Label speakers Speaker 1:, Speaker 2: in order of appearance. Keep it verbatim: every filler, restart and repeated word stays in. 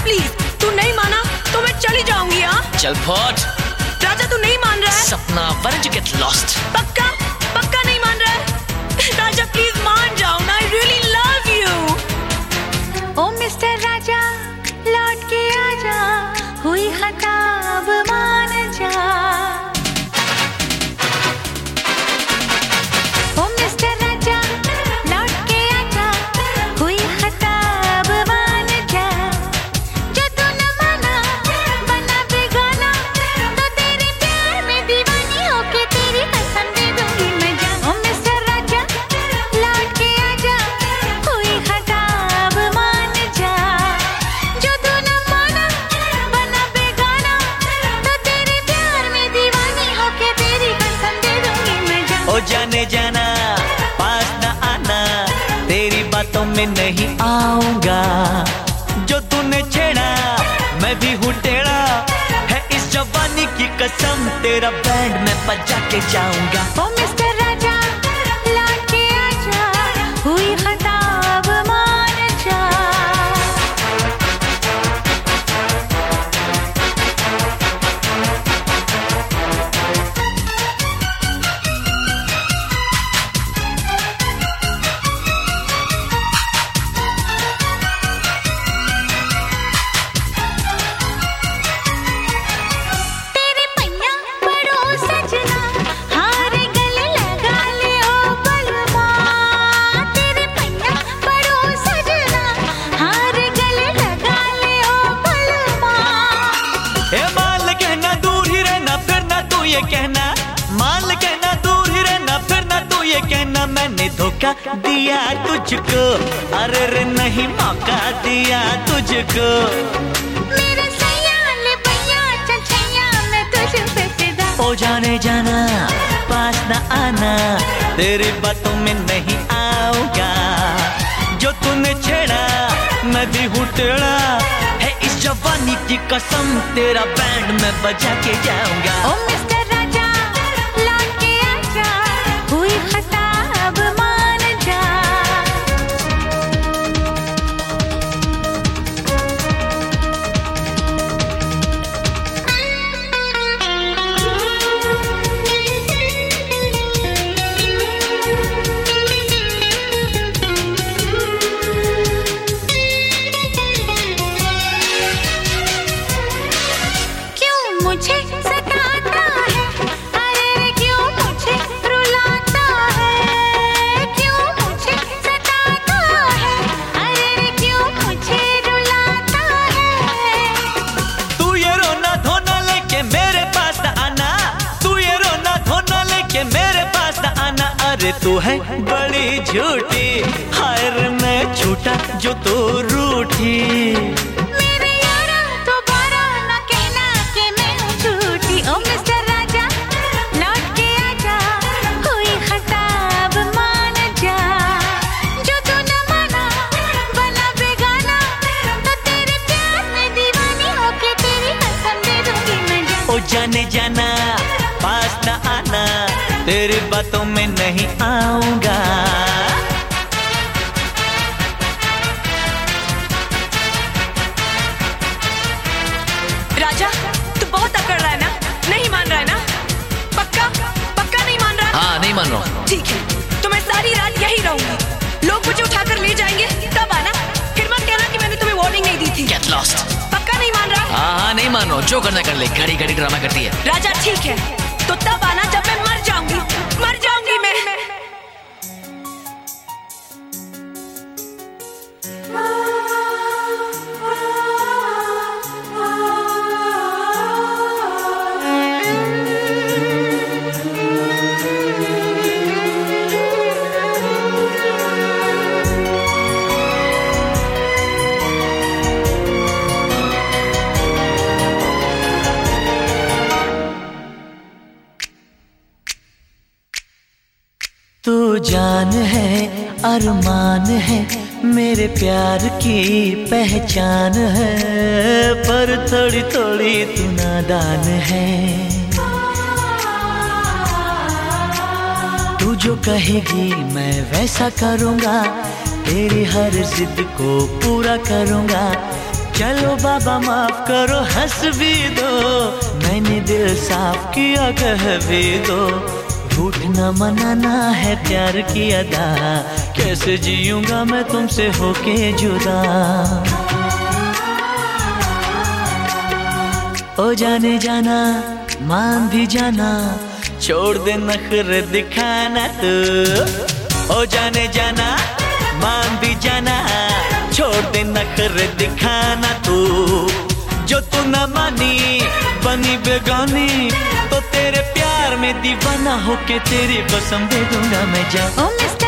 Speaker 1: Please, तू नहीं माना तो मैं चली जाऊंगी। हाँ
Speaker 2: चल फट।
Speaker 1: राजा तू नहीं मान रहा है?
Speaker 2: सपना, why don't you get lost?
Speaker 1: पक्का पक्का नहीं मान रहा है? राजा प्लीज मान जाओ ना, I really love you।
Speaker 3: ओ मिस्टर राजा लौट के आजा, हुई खता अब मान जा। ओ मिस्टर राजा लौट के आजा, हुई खता अब मान जा। जो तू न माना बना बेगाना, तो तेरे प्यार में दीवानी होके तेरी कसम दे दूंगी मैं जान। ओ मिस्टर राजा लौट के आजा, हुई खता अब मान जा। जो तू न माना बना बेगाना, तो तेरे प्यार में दीवानी होके तेरी कसम दे दूंगी मैं जान।
Speaker 4: ओ जाने जाना पास न आना, तेरी बातों में नहीं आऊंगा। जो तूने छेड़ा मैं भी हूँ टेढ़ा, है इस जवानी की कसम, तेरा बैंड में बजा के जाऊंगा।
Speaker 3: ओ मिस्टर राजा लौट के आजा, हुई खता अब मान जा। तेरे पैया पड़ो सजना, हारे गले लगा ले ओ बलमा। तेरे पैया पड़ो सजना, हारे गले लगा ले ओ बलमा।
Speaker 4: ए मान कहना दूर ही रहना, फिर ना तू ये कहना, मान कहना दूर ही रहना, फिर ना तू ये कहना मैंने धोखा दिया तुझको। अरे रे नहीं मौका दिया तुझको।
Speaker 3: मेरे सैया ले पैया चल छैया, मैं तुझ पे फिदा।
Speaker 4: ओ जाने जाना पास न आना, तेरी बातों में नहीं आऊंगा। जो तूने छेड़ा मैं भी हूँ टेढ़ा, है इस जवानी की कसम, तेरा बैंड में बजा के जाऊंगा।
Speaker 3: ओ मिस्टर राजा लौट के आजा, हुई खता अब मान जा। क्यों मुझे सताता है, अरे रे क्यों मुझे रुलाता है। क्यों मुझे सताता है, अरे रे क्यों मुझे रुलाता है।
Speaker 4: तू ये रोना धोना लेके मेरे पास न आना, तू ये रोना धोना लेके मेरे पास न आना। अरे तू है बड़ी झूठी, हाय रे मैं झूठा जो तू रूठी।
Speaker 3: मेरे यारा दोबारा ना कहना कि मैं हूँ झूठी। ओ मिस्टर राजा लौट के आजा, हुई खता अब मान जा। जो तू न माना बना बेगाना, तो तेरे प्यार में दीवानी होके तेरी कसम दे दूंगी मैं जान।
Speaker 4: ओ जाने जाना पास न आना, तेरी बातों में नहीं आऊंगा।
Speaker 1: राजा तू बहुत अकड़ रहा है ना, नहीं मान रहा है ना? पक्का पक्का नहीं मान रहा?
Speaker 2: हाँ नहीं मान रहा हूँ।
Speaker 1: ठीक है तो मैं सारी रात यही रहूंगी। लोग मुझे उठाकर ले जाएंगे तब आना, फिर मत कहना कि मैंने तुम्हें वार्निंग नहीं दी थी।
Speaker 2: Get lost।
Speaker 1: पक्का नहीं मान रहा?
Speaker 2: हाँ हाँ नहीं मान रहा हूँ, जो करना कर ले, घड़ी घड़ी ड्रामा करती है।
Speaker 1: राजा ठीक है तो तब आना जब मैं मर जाऊंगी, मर जाऊंगी मैं।
Speaker 4: तू जान है अरमान है, मेरे प्यार की पहचान है, पर थोड़ी थोड़ी तू नादान है। तू जो कहेगी मैं वैसा करूँगा, तेरी हर जिद को पूरा करूँगा। चलो बाबा माफ करो, हंस भी दो, मैंने दिल साफ किया कह भी दो। झूठ न मनाना है प्यार की अदा, कैसे जीऊंगा मैं तुमसे होके जुदा। ओ जाने जाना मान भी जाना, छोड़ दे नखरे दिखाना तू। ओ जाने जाना मान भी जाना, छोड़ दे नखरे दिखाना तू। जो तू न मानी बनी बेगानी, तो तेरे प्यार में दीवाना होके तेरी कसम दे दूंगा मैं जा।
Speaker 3: ओ मिस्टर